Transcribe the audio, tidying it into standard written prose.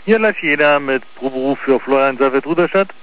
Hier live jeder mit Proberuf für Florian Safert Ruderstadt.